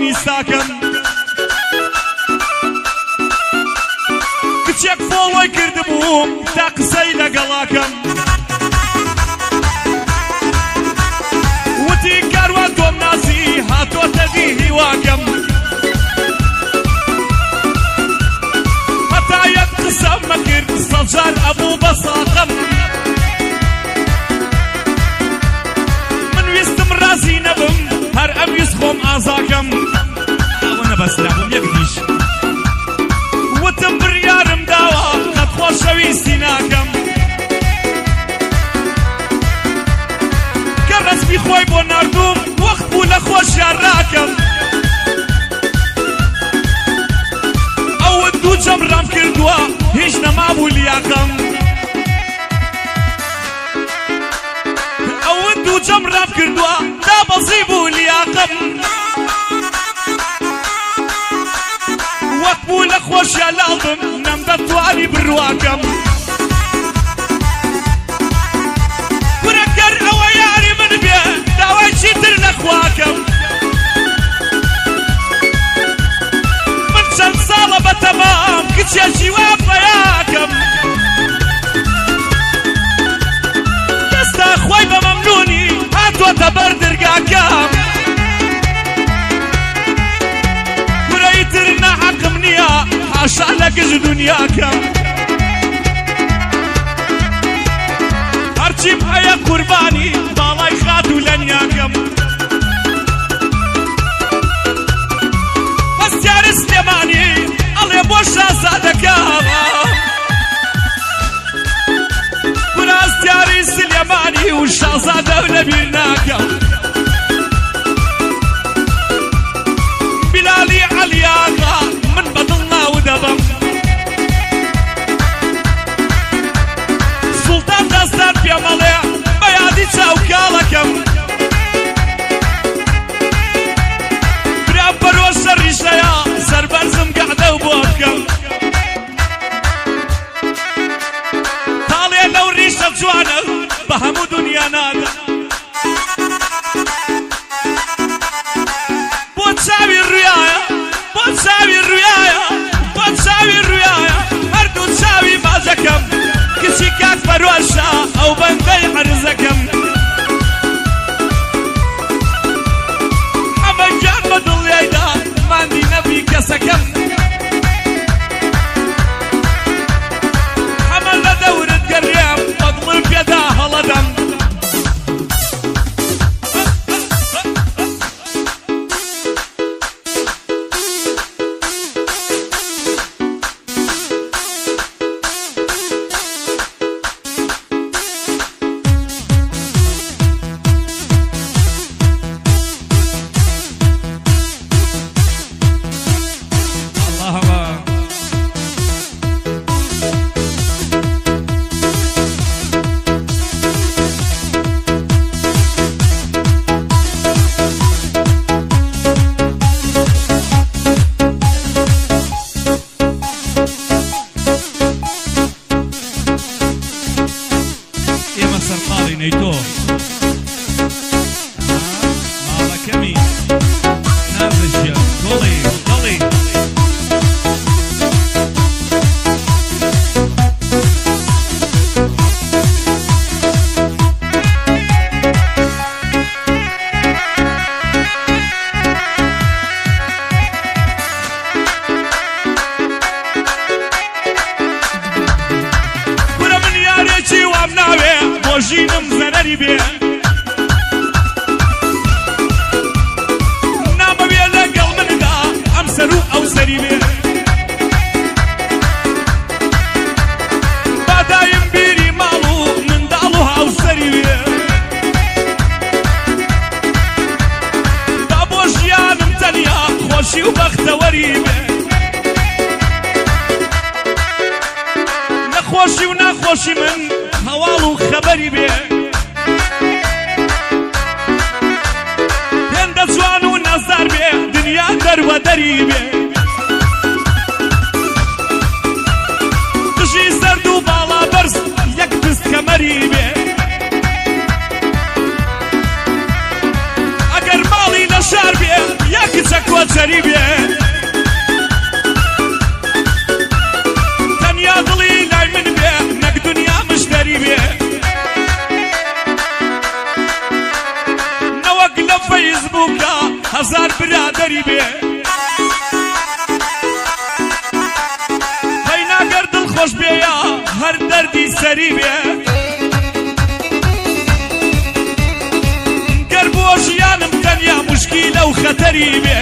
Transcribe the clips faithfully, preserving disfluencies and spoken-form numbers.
میساکەم کچێک فۆڵۆی کردبووم تا قسەی لەگەڵاکەم وتی کاروان تۆم نازی هاتۆتە دی هیواکەم هەتا یەک قسەم مەکرد سەد جار ئەبوو بە ساقەم من ویستم ڕازی نەبم هەر ئەم ویست خۆم ئازاکەم ئەوە نەبەسترا بووم یەک دیش وتم بڕیارم داوە قەت خۆشەویستی ناکەم کە ڕەسپی خۆی بۆ ناردووم وەخت بوو لە خۆشیان ڕاکەم ئەوە دوو جەمڕام کردووە هیچ نەمابوو لیاقەم ئەوە دوو جەمڕام کردووە دابەزی بوو لیاقەم وەک بوو لە خۆشیان لاڵبم نەمدەتوانی بڕواکەم گورەگەر ئەوە یاری من بێ داوای چیتر نەخواکەم من چەند ساڵە بەتەمام کچێکی وا فەیاکەم دەستا خۆی بە مەمنونی هاتوۆتە بەر دەرگاکەم گورەیتر نەحەقم نییە حاشا لە گەژ دونیاکەم هەرچیم هەیە قوربانی باڵای خات و لەنیاکەم هەستیارە سلێمانی ئەڵێ بۆ شازادەکەم گورە هەستیاری سلێمانی و شازادە و لەبیر ناکەم بلالی عەلیاغا من بەدڵ ناو دەبەم سوڵتان دەستان پێمەڵێ بە یادی چاوکاڵەکەم برا بەرۆشە ڕیشەیە سەربەرزم گەعدە و بۆ بکەم تاڵێ لەو ڕیشە جوانە بە هەموو دنیا نادە بۆ چاوی ڕویایە بۆ چاوی ڕویایە بۆ چاوی ڕویایە هەردوو چاوی بازەکەم کچی کاک بەرۆشە ئەو بەندەی عەرزەکەم ئەمە گیان بە دڵیایدا ماندی نەبی کەسەکەم ئەمە لە دەورت گەڕێم بە دڵم پێدا هەڵەدەم ژینم زەرەری بێ نامەوێ لەگەڵ مندا ئەم سەر و ئەو سەری بێ بادایم بیری ماڵ و منداڵ و هاوسەری بێ دا بۆ ژیانم تەنیا خۆشی و بەختەوەری بێ نەخۆشی و ناخۆشی من هەواڵ و خەبەری بێ هێندە جوان و نەزدار بێ دنیا دەروەدەری بێ دژی سەرد و باڵا بەرز یەک دست کەمەری بێ ئەگەر ماڵی لە شار بێ یا کچە بۆ جەری بێ تەنیا دڵی لای من بێ نەک دنیا مشتەری بێ نەوەک لە فەیسبووکە هەزار برادەری بێ هەیناگەر دڵخۆش بێیە هەر دەردی سەری بێ گەر بۆ ژیانم تەنیا موشکیلە و خەتەری بێ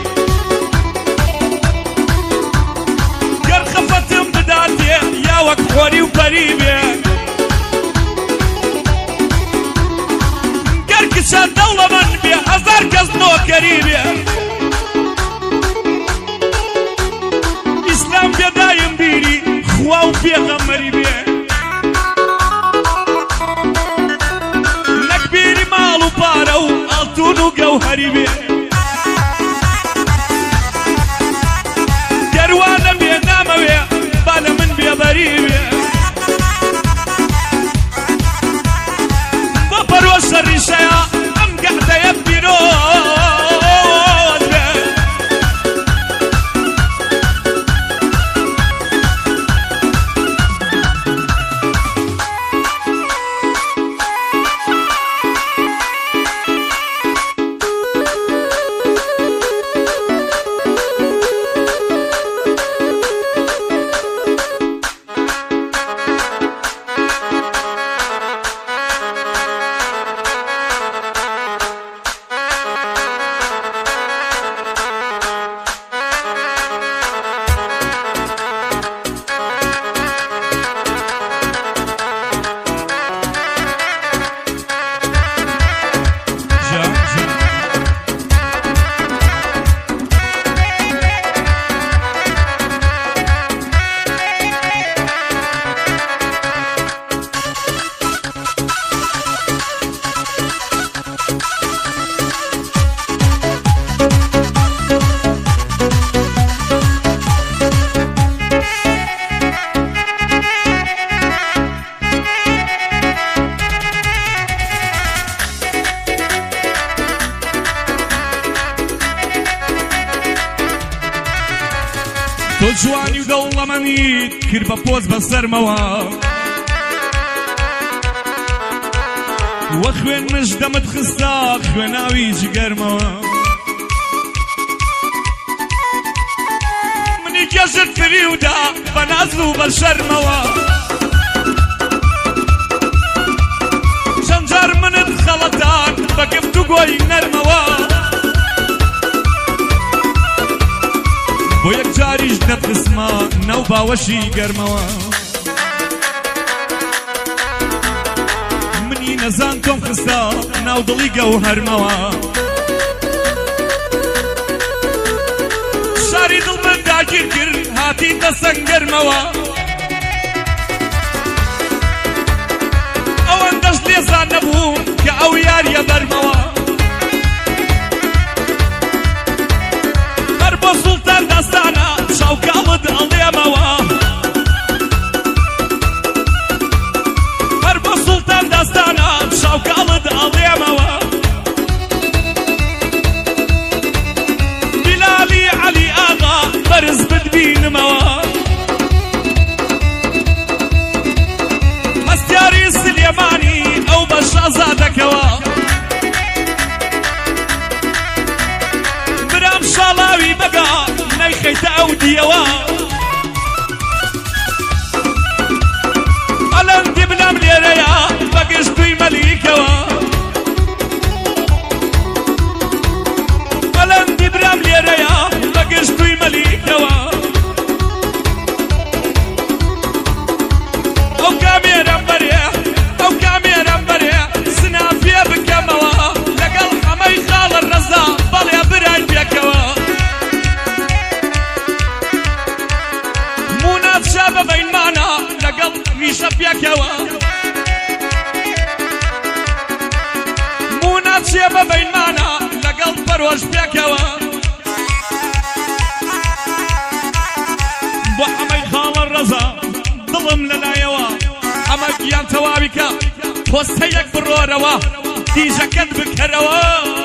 گەر خەفەتم بداتێ یا وەک خۆری و پەری بێ گەر کچە دەوڵەمەند بێ هەزار کەس نۆکەری بێ ئیسلام بێدایم بیری خوا و پێغەمبەری بێ نەک بیری ماڵ و پارە و ئاڵتون و گەوهەری بێ گەروانە بێ نامەوێ با لە من بێبەری بێ بۆ پەروە شەڕیشەیە ئەم گەحدەیە پیرۆز بێ تۆ جوانی و دەوڵەمەندیت کرد بە پۆز بەسەرمەوە وە خوێن مژدەمت خستە خوێناوی جگەرمەوە منی کێشت فریودا بە ناز و بە شەرمەوە چەند جار منت خەڵەتان بە گفتوگۆی نەرمەوە بۆ یەک جاریش نەتخسمە ناو باوەشی گەرمەوە منی نەزان تۆم خستە ناو دڵی گەوهەرمەوە شاری دڵ من داگیر کرد هاتیتە سەنگەرمەوە ئەوەندەش لێزان نەبووم کە ئەو یاریە بەرمەوە هەر بۆ سوڵتان داستانە شاوکاڵت ئەڵێمەوە هەر بۆ سوڵتان داستانە شاوکاڵت ئەڵێمەوە بیلالی عەلی ئاغا بەرز بتبینمەوە هەستیاری سلێمانی ئەو بە شازادەکەوە برام شاڵاوی بەگا نەیخەیتە ئەو دیەوە ئەلەندی بنام لێرەیە بەگشتووی مەلیکەوە ئەلەندی برام لێرەیە بەگشتووی مەلیکەوە ئەو کامێرەم بەرێ ئەو کامێرەم بەرێ سنافێ بکەمەوە لەگەڵ هەمەی خاڵە ڕەزا بەڵێ برای پێکەوە مونات شا بەبەینمانە لەگەڵ ریشە پێکەوە مونات شێ بەبەینمانە لەگەڵ پەرۆژ پێکەوە بۆ هەمەی خاڵە ڕەزا دڵم لەلایەوە ئەمە گیان تەواویکە پۆستەیەک بڕۆرەوە دیژەکەت بکەرەوە